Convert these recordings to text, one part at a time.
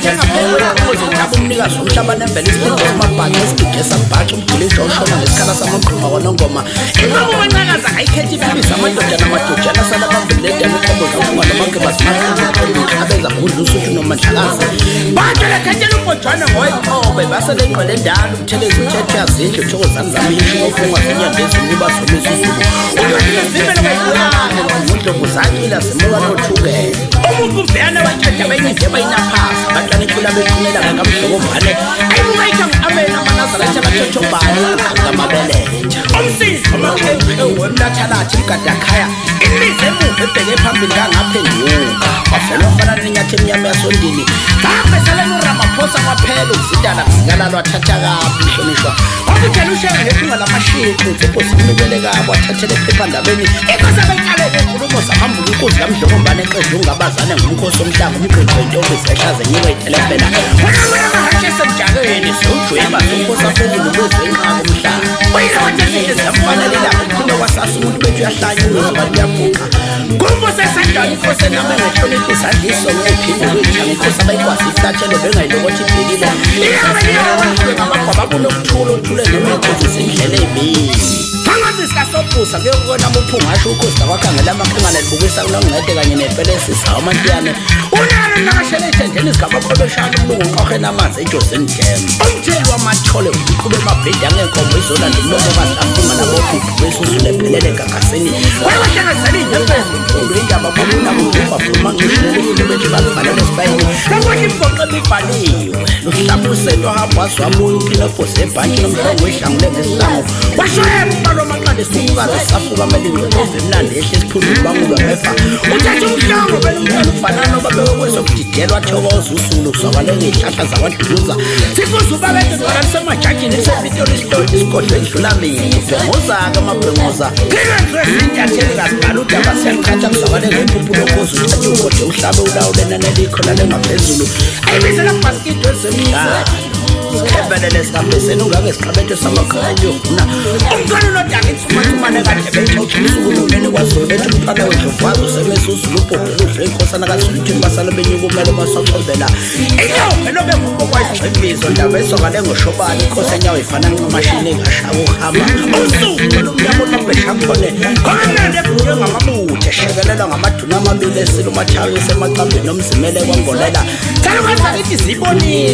uthenga phela uzothatha umnikazi umhlaba nemvelo isiphinde simabhaca esigigesa mbhaca umgiliji oshona ngesikhala samaqhuma kwanongoma inqobo kancakaza ayikhethi ibibisa amadodana sala bamvuleda imiqobo zafunga nomakhe basimaqhuma abeza khudla usuku nomandlakazi baqala khathela umbojwana ngoyiqobe basele ngqele ndalo umthelezi uthethe yazindlu thokozani zamisho ofunga zinyanga ezinuba somisusu uyozimela bayibulala ngomuntu kuzakila semoka nothukela umuntu uvena waqeda bayinde bayinaphasa baqala ikhula beqhumela ngamhlobo vale ayibuyayitha amena manazala abathothobani ngamabeletha umsisi amakhekhe wemnathalathi mgadakhaya imize emuva ebheke phambili ngangaphenduka wafela ofana nenyathi emnyama yasondini ngapheseleni uRamaphosa kwaphela ukuzidala kuzikalalo wathatha kabi inhlonishwa wakutshela ushaya ngephunga lamashiqi insipho zimnukele kabo wathathele ephephandabeni inkosi abekalele inkulumo zahambula inkosi kamdlokombane eqedle ungabazane ngumkhosi omhlanga umqiqo intombi zehlaze nyiwe itelepela wena amahashe esemjakeni sewujweba zomkhosi aphezulu kwezenqaba umhlanga uyilothe ezinto eziyamfanelelanga uphinde kwasasa umuntu bethu uyahlanyula abantu uyaguqa kumbuso esandlwana inkosi ename ngehlonipho izandliso ngephinde kuyijanga inkosi abayikwazi iflatshelo bengayilokothi ibhekile iyabeliyawawe ngamagwaba kunokuthula othule ngemekozi zindlela ey'bili phakathi sikasopusa kuyokubona muphunga asho ukhosi nakwakhangela amaqhingana libukisa kunokuncede kanye nepelesisa amantiyane unalo nakashela ey'thendeni zikamakholeshana umlungu nqohe namanzi ejozini dem umtheli wamathole uqhube emabhedi angenkombo izolanda umlomo basafunga nabobhidi besusule ephelele egagasini kwabahlangazela iy'nyembezi imfundo indaba bobunabubaphuma ncishinelefile bethu bakufanele esibayeni lokuthi impoqo ebibhaliwe luhlabusento hamba waziwabuya ukinobhosi ebhanki nomhlongo wehlangule ngesihlango washoyembalo amaqanda esikukazi safuka amalingqeqove emnandi ehle esiphuzulu bangulwa ngefa uthathe umhlongo belumntwana ufanana obabewekwezokudidelwa thokoza usulu kusakale ngey'hlahla zakwaduluza sifuze ubabethe ngolalisemajajini isepitoli isihloli isigodlo edlula mina ubhengoza-ke amabhengoza ngilwenzezinyatheli kazibhala udaba siyachatsha kusakale ngempuphu lokhozi uthathe ugode uhlabe ulawule nanelikho lalengaphezulu ayibizela kubhasikidi wezemidlalo sikhebelele sikambeseni ungake siqabethe samaqhayo yokuna umntwana unodaka ithumathumane kahle beyithothisa ukuluneni kwazulu bethu umntwana wendlovazi usebesuzulu ubhobhela udle inkosana kazuluthini basale benyuka umele basaxombela inyombe lobe ngumbokwayigxibizo ndaba esokale ngoshobani inkosi enyawo ifana nqamashini engashaka ukuhamba usuku lomnyama olobeshakhone khonende ebuye ngamamuthe eshekelelwa ngamaduna amabili esila umathayo esemacambeni nomzimele kwangolela salukazakithi zibonile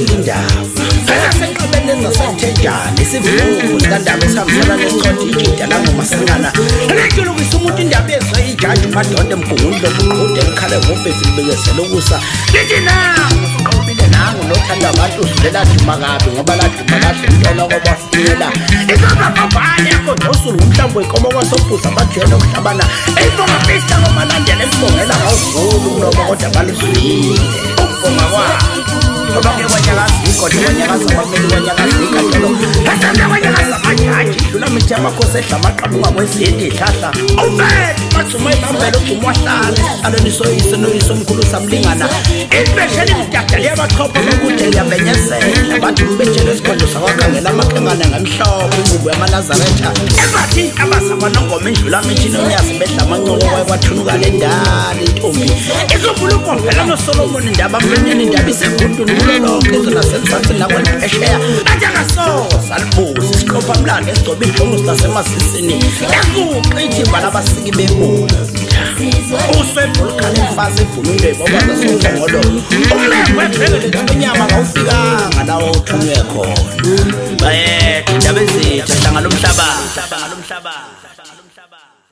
indaba senqabeni zasenthenjani isivuvu sikandaba esihambisana nesicotho ijida langomasingana elejulukisa umuntu indaba ezwe ijaji umadonda emgungundlo buqude ekhale ngobhezi libekesela ukusa lithi nangu uqobile nangu nothanda abantu usilela duma kabi ngoba laduma kahle umntwana kwabafunyela ikabababhane ekodosulu ngumhlambo wenkomo kwasobhuza abajwele okuhlabana eyibongapista ngomalandela embongela ngawuvulu kunoba kodwa baluzulile ukubonga kwabo ngoba kwanyakazi igodlo kwanyakazi abameli kwanyakazi inkantolo esanda kwanyakazi amajaji idlula mithi amakhosi edla amaqabuka kwezinto iy'hlahla awuvele bathuma ibambela uguma wahlala esihlalweni soyise noyise omkhulu samlingana ibeshela imidada liyabachopha lokude liyabenyezela bathi mbetshela esigodlo sakwakhangela amaqhengana ngemhlophe ingubo yamanazaretha ebathi abasabanongoma indlula mithi nonyazi bedla amancoko kwayekwathunukala endala intombi ikhumbula ubombela nosolomoni indaba mbenyeni indaba iseguntuni kulolonke izona sensatsi nakwenphesheya atyangasoza libuzi isiqopha mlando esigcoba idlongo silasemasisini ekuqithi imbala abasiki bebunda usebhulukhane emfazi ebhulunde ibobaza sokuzongolo umlengo webhekele inyama ngawufikanga lawo uthunywe khona bayethu indaba ezitha hlanga lomhlaba